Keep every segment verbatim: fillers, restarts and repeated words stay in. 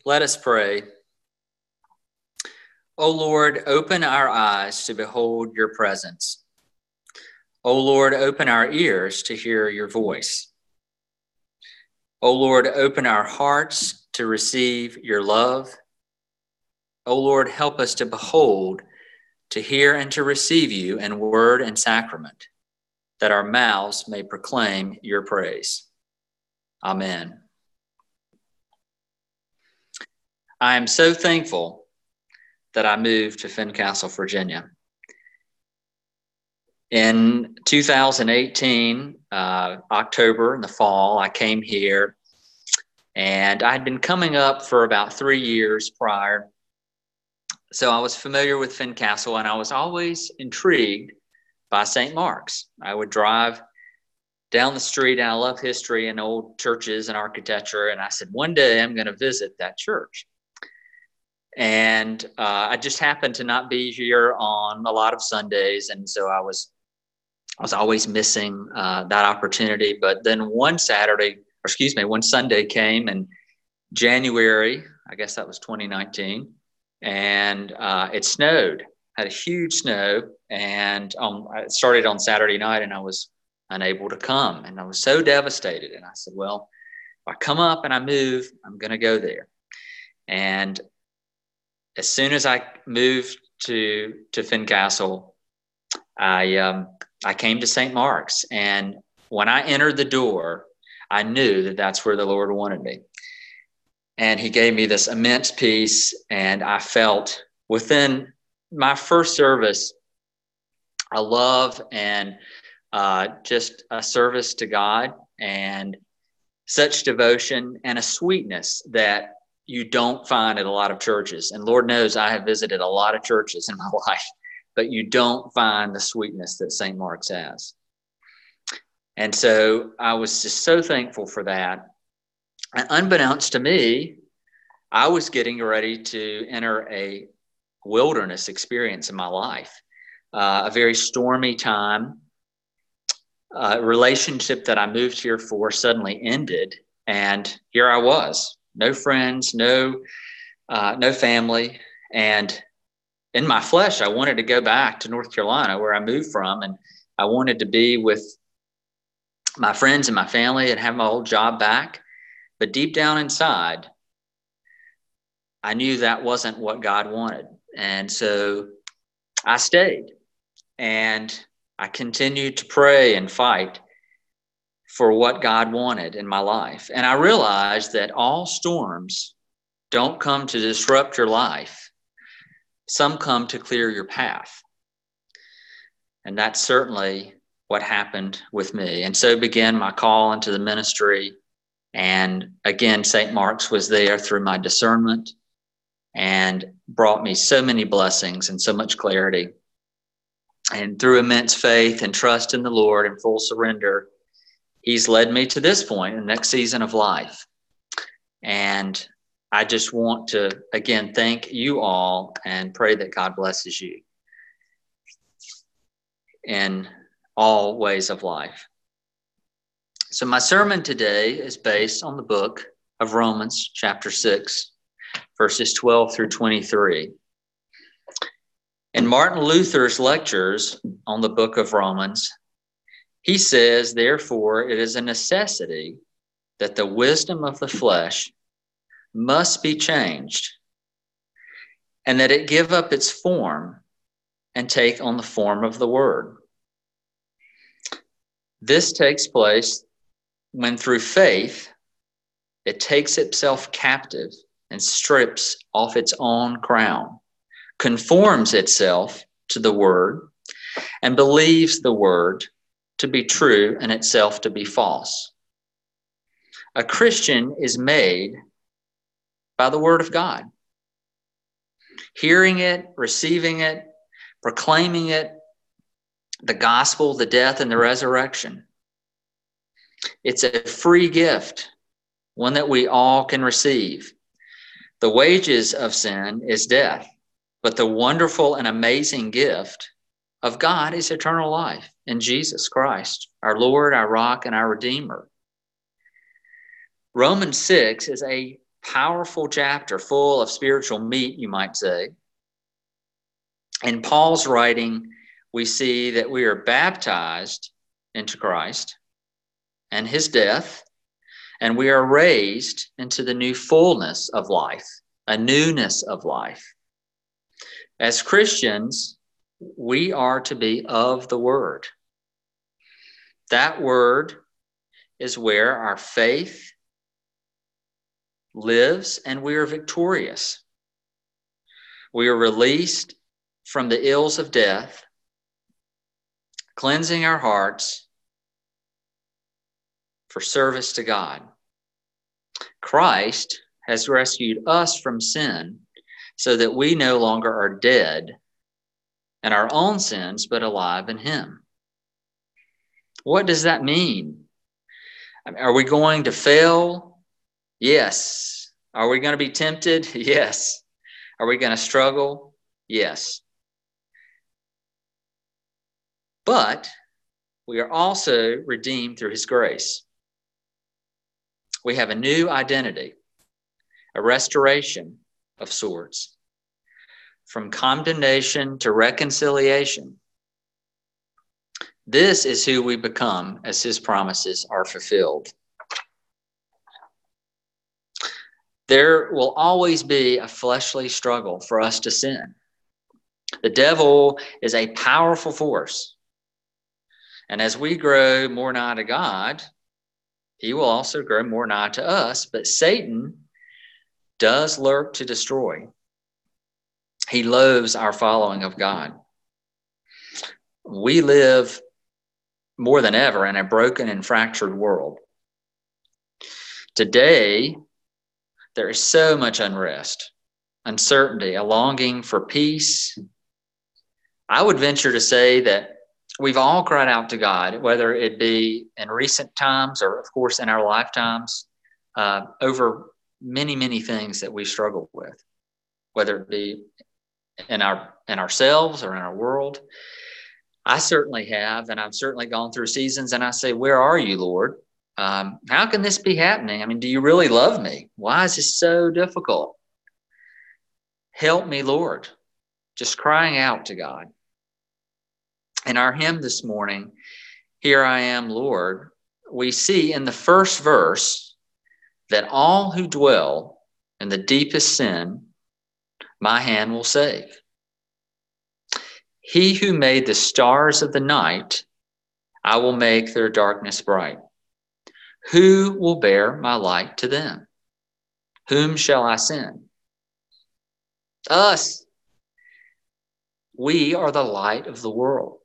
Let us pray. O Lord, open our eyes to behold your presence. O Lord, open our ears to hear your voice. O Lord, open our hearts to receive your love. O Lord, help us to behold, to hear, and to receive you in word and sacrament, that our mouths may proclaim your praise. Amen. I am so thankful that I moved to Fincastle, Virginia. In two thousand eighteen, uh, October in the fall, I came here, and I had been coming up for about three years prior. So I was familiar with Fincastle, and I was always intrigued by Saint Mark's. I would drive down the street, and I love history and old churches and architecture, and I said, one day I'm going to visit that church. And uh, I just happened to not be here on a lot of Sundays, and so I was I was always missing uh, that opportunity. But then one Saturday, or excuse me, one Sunday came in January, I guess that was twenty nineteen, and uh, it snowed, had a huge snow, and um, it started on Saturday night, and I was unable to come, and I was so devastated. And I said, well, if I come up and I move, I'm going to go there. And as soon as I moved to to Fincastle, I um, I came to Saint Mark's, and when I entered the door, I knew that that's where the Lord wanted me. And He gave me this immense peace, and I felt within my first service a love and uh, just a service to God, and such devotion and a sweetness that you don't find at a lot of churches. And Lord knows I have visited a lot of churches in my life, but you don't find the sweetness that Saint Mark's has. And so I was just so thankful for that. And unbeknownst to me, I was getting ready to enter a wilderness experience in my life, uh, a very stormy time. A relationship that I moved here for suddenly ended, and here I was. No friends, no, uh, no family. And in my flesh, I wanted to go back to North Carolina, where I moved from. And I wanted to be with my friends and my family and have my old job back. But deep down inside, I knew that wasn't what God wanted. And so I stayed, and I continued to pray and fight for what God wanted in my life. And I realized that all storms don't come to disrupt your life. Some come to clear your path. And that's certainly what happened with me. And so began my call into the ministry. And again, Saint Mark's was there through my discernment and brought me so many blessings and so much clarity. And through immense faith and trust in the Lord and full surrender, He's led me to this point, the next season of life. And I just want to, again, thank you all and pray that God blesses you in all ways of life. So my sermon today is based on the book of Romans, chapter six, verses twelve through twenty-three. In Martin Luther's lectures on the book of Romans, he says, therefore, it is a necessity that the wisdom of the flesh must be changed, and that it give up its form and take on the form of the Word. This takes place when through faith it takes itself captive and strips off its own crown, conforms itself to the Word, and believes the Word to be true and itself to be false. A Christian is made by the Word of God. Hearing it, receiving it, proclaiming it, the gospel, the death, and the resurrection. It's a free gift, one that we all can receive. The wages of sin is death, but the wonderful and amazing gift of God is eternal life in Jesus Christ, our Lord, our rock, and our Redeemer. Romans six is a powerful chapter full of spiritual meat, you might say. In Paul's writing, we see that we are baptized into Christ and his death, and we are raised into the new fullness of life, a newness of life. As Christians, we are to be of the Word. That Word is where our faith lives, and we are victorious. We are released from the ills of death, cleansing our hearts for service to God. Christ has rescued us from sin so that we no longer are dead in our own sins, but alive in him. What does that mean? Are we going to fail? Yes. Are we going to be tempted? Yes. Are we going to struggle? Yes. But we are also redeemed through his grace. We have a new identity, a restoration of sorts, from condemnation to reconciliation. This is who we become as his promises are fulfilled. There will always be a fleshly struggle for us to sin. The devil is a powerful force. And as we grow more nigh to God, he will also grow more nigh to us. But Satan does lurk to destroy. He loathes our following of God. We live more than ever in a broken and fractured world. Today, there is so much unrest, uncertainty, a longing for peace. I would venture to say that we've all cried out to God, whether it be in recent times or, of course, in our lifetimes, uh, over many, many things that we struggle with, whether it be in our in ourselves or in our world. I certainly have, and I've certainly gone through seasons, and I say, where are you, Lord? Um, how can this be happening? I mean, do you really love me? Why is this so difficult? Help me, Lord. Just crying out to God. In our hymn this morning, Here I Am, Lord, we see in the first verse that all who dwell in the deepest sin, my hand will save. He who made the stars of the night, I will make their darkness bright. Who will bear my light to them? Whom shall I send? Us. We are the light of the world.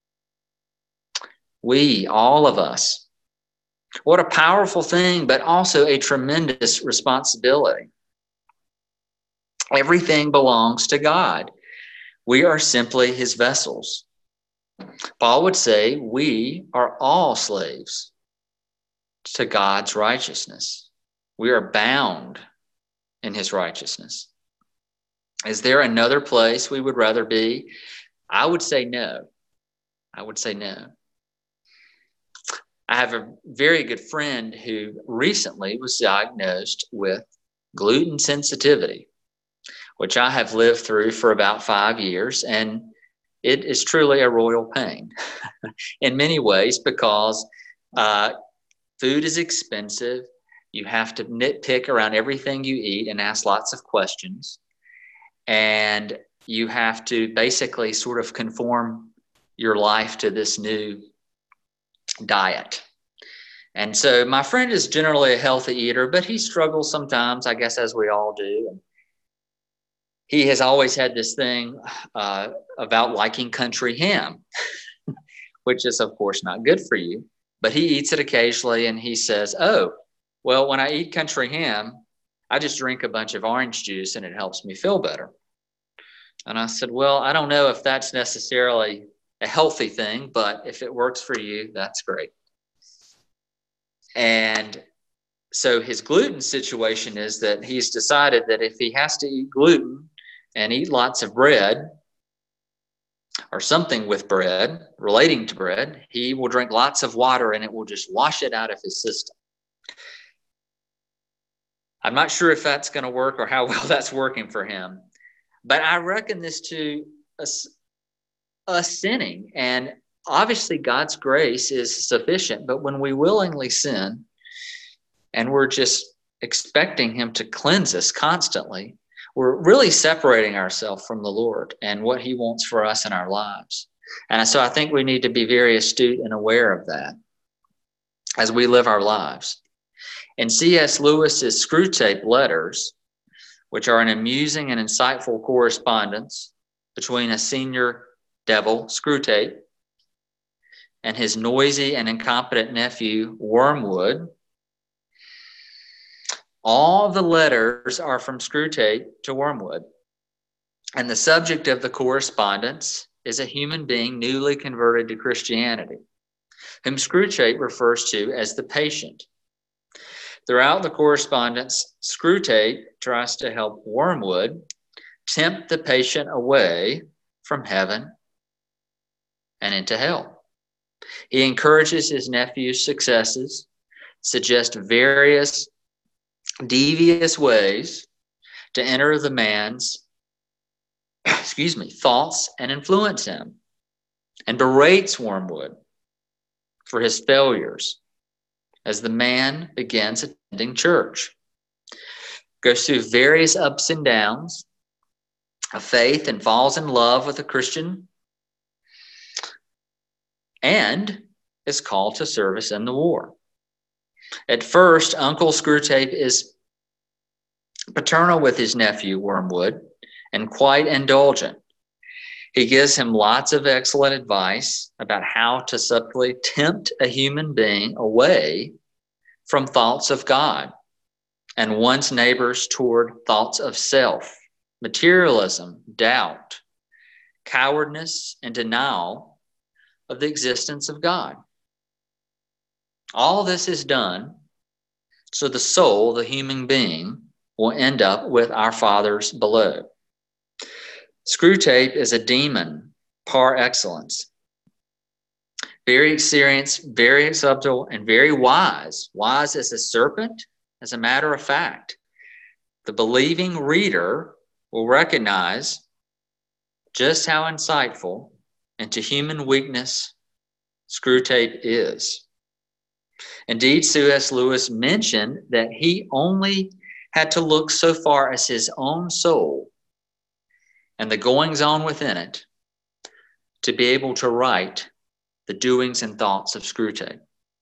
We, all of us. What a powerful thing, but also a tremendous responsibility. Everything belongs to God. We are simply his vessels. Paul would say we are all slaves to God's righteousness. We are bound in his righteousness. Is there another place we would rather be? I would say no. I would say no. I have a very good friend who recently was diagnosed with gluten sensitivity, which I have lived through for about five years, and it is truly a royal pain in many ways because uh, food is expensive. You have to nitpick around everything you eat and ask lots of questions. And you have to basically sort of conform your life to this new diet. And so my friend is generally a healthy eater, but he struggles sometimes, I guess, as we all do. And he has always had this thing uh, about liking country ham, which is, of course, not good for you. But he eats it occasionally, and he says, oh, well, when I eat country ham, I just drink a bunch of orange juice, and it helps me feel better. And I said, well, I don't know if that's necessarily a healthy thing, but if it works for you, that's great. And so his gluten situation is that he's decided that if he has to eat gluten and eat lots of bread or something with bread, relating to bread, he will drink lots of water and it will just wash it out of his system. I'm not sure if that's going to work or how well that's working for him. But I reckon this to us, us sinning. And obviously God's grace is sufficient. But when we willingly sin and we're just expecting him to cleanse us constantly, we're really separating ourselves from the Lord and what he wants for us in our lives. And so I think we need to be very astute and aware of that as we live our lives. In C S Lewis's Screwtape Letters, which are an amusing and insightful correspondence between a senior devil, Screwtape, and his noisy and incompetent nephew, Wormwood, all the letters are from Screwtape to Wormwood. And the subject of the correspondence is a human being newly converted to Christianity, whom Screwtape refers to as the patient. Throughout the correspondence, Screwtape tries to help Wormwood tempt the patient away from heaven and into hell. He encourages his nephew's successes, suggests various devious ways to enter the man's, excuse me, thoughts and influence him, and berates Wormwood for his failures as the man begins attending church. Goes through various ups and downs of faith and falls in love with a Christian and is called to service in the war. At first, Uncle Screwtape is paternal with his nephew, Wormwood, and quite indulgent. He gives him lots of excellent advice about how to subtly tempt a human being away from thoughts of God and one's neighbors toward thoughts of self, materialism, doubt, cowardness, and denial of the existence of God. All this is done so the soul, the human being, will end up with our fathers below. Screwtape is a demon par excellence. Very experienced, very subtle, and very wise. Wise as a serpent, as a matter of fact. The believing reader will recognize just how insightful into human weakness Screwtape is. Indeed, C S Lewis mentioned that he only had to look so far as his own soul and the goings-on within it to be able to write the doings and thoughts of Screwtape.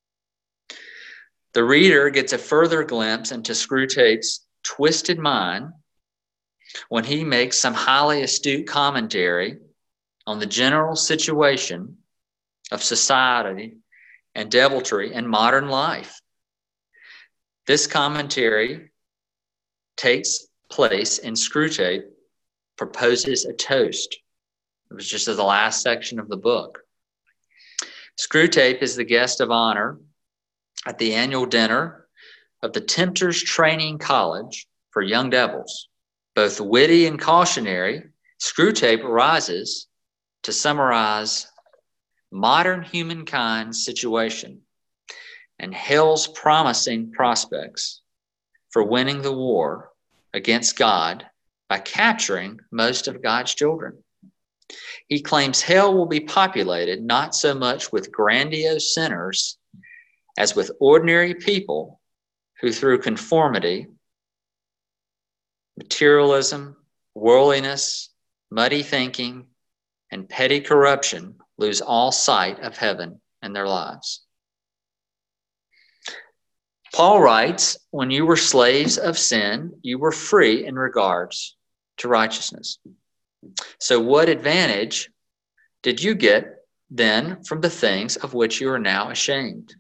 The reader gets a further glimpse into Screwtape's twisted mind when he makes some highly astute commentary on the general situation of society and deviltry in modern life. This commentary takes place in Screwtape proposes a toast. It was just the last section of the book. Screwtape is the guest of honor at the annual dinner of the Tempters Training College for Young Devils. Both witty and cautionary, Screwtape rises to summarize modern humankind's situation and hell's promising prospects for winning the war against God by capturing most of God's children. He claims hell will be populated not so much with grandiose sinners as with ordinary people who through conformity, materialism, worldliness, muddy thinking, and petty corruption lose all sight of heaven in their lives. Paul writes, when you were slaves of sin, you were free in regards to righteousness. So what advantage did you get then from the things of which you are now ashamed?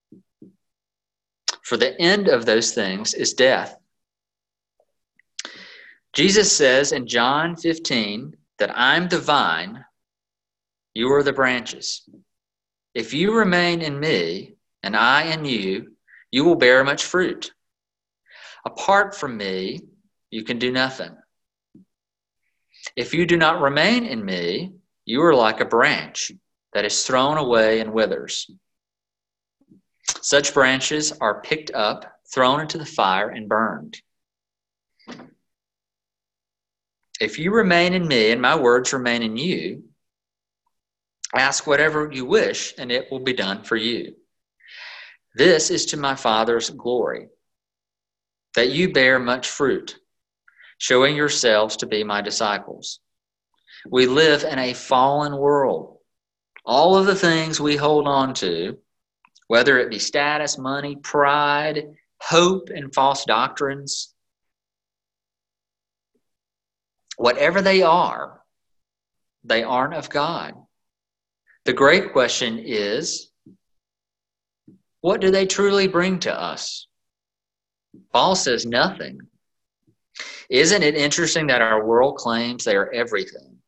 For the end of those things is death. Jesus says in John fifteen that I'm the vine, you are the branches. If you remain in me and I in you, you will bear much fruit. Apart from me, you can do nothing. If you do not remain in me, you are like a branch that is thrown away and withers. Such branches are picked up, thrown into the fire, and burned. If you remain in me and my words remain in you, ask whatever you wish, and it will be done for you. This is to my Father's glory, that you bear much fruit, showing yourselves to be my disciples. We live in a fallen world. All of the things we hold on to, whether it be status, money, pride, hope, and false doctrines, whatever they are, they aren't of God. The great question is, what do they truly bring to us? Paul says nothing. Isn't it interesting that our world claims they are everything?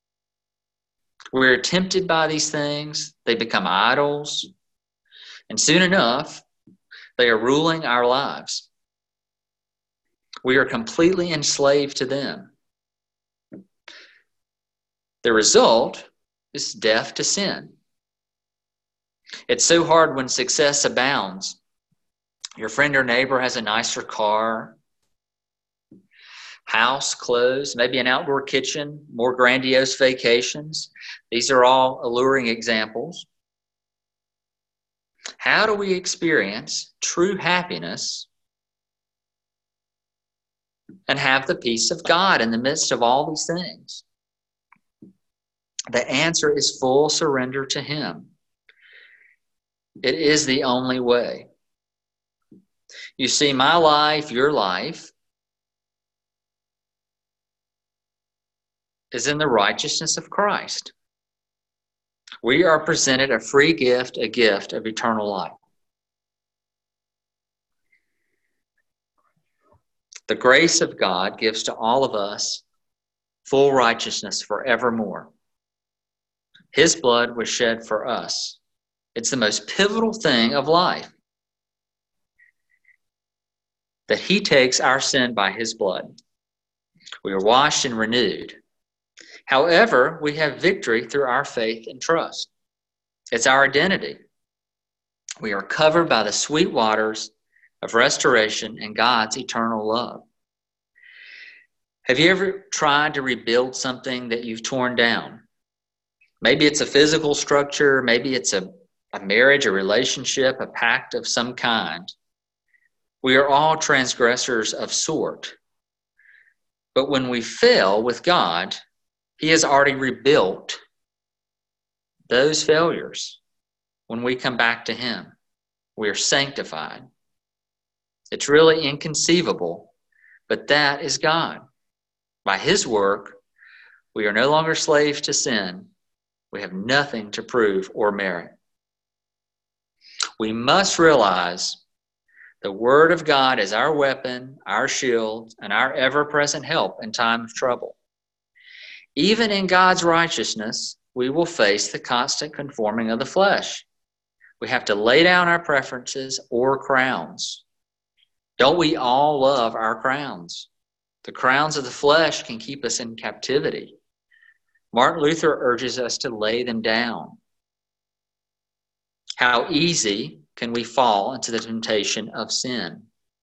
We're tempted by these things. They become idols. And soon enough, they are ruling our lives. We are completely enslaved to them. The result is death to sin. It's so hard when success abounds. Your friend or neighbor has a nicer car, house, clothes, maybe an outdoor kitchen, more grandiose vacations. These are all alluring examples. How do we experience true happiness and have the peace of God in the midst of all these things? The answer is full surrender to Him. It is the only way. You see, my life, your life, is in the righteousness of Christ. We are presented a free gift, a gift of eternal life. The grace of God gives to all of us full righteousness forevermore. His blood was shed for us. It's the most pivotal thing of life, that He takes our sin by His blood. We are washed and renewed. However, we have victory through our faith and trust. It's our identity. We are covered by the sweet waters of restoration and God's eternal love. Have you ever tried to rebuild something that you've torn down? Maybe it's a physical structure, maybe it's a, a marriage, a relationship, a pact of some kind. We are all transgressors of sort. But when we fail with God, He has already rebuilt those failures. When we come back to Him, we are sanctified. It's really inconceivable, but that is God. By His work, we are no longer slaves to sin. We have nothing to prove or merit. We must realize the Word of God is our weapon, our shield, and our ever-present help in time of trouble. Even in God's righteousness, we will face the constant conforming of the flesh. We have to lay down our preferences or crowns. Don't we all love our crowns? The crowns of the flesh can keep us in captivity. Martin Luther urges us to lay them down. How easy can we fall into the temptation of sin?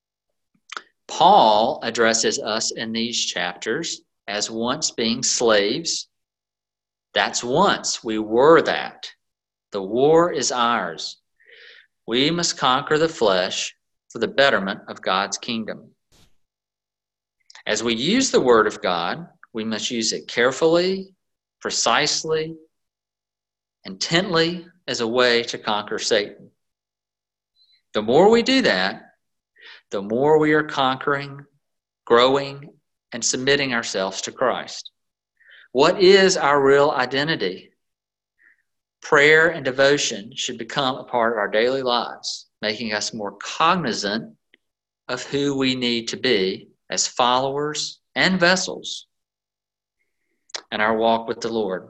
Paul addresses us in these chapters as once being slaves. That's once. We were that. The war is ours. We must conquer the flesh for the betterment of God's kingdom. As we use the Word of God, we must use it carefully, precisely, intently as a way to conquer Satan. The more we do that, the more we are conquering, growing, and submitting ourselves to Christ. What is our real identity? Prayer and devotion should become a part of our daily lives, making us more cognizant of who we need to be as followers and vessels in our walk with the Lord.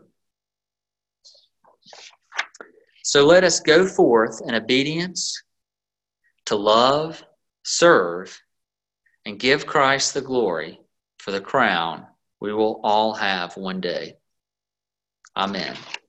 So let us go forth in obedience to love, serve, and give Christ the glory for the crown we will all have one day. Amen.